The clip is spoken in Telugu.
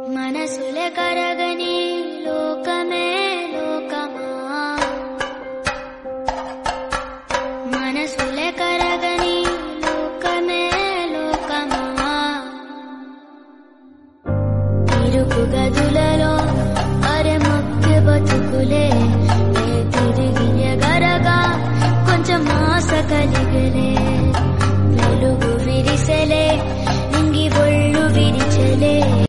మనసులే కరగని లోకమే లోకమా, మనసులే కరగని లోకమే లోకమా. ఇరుకు గదులలో అరె మొక్కి బతుకులే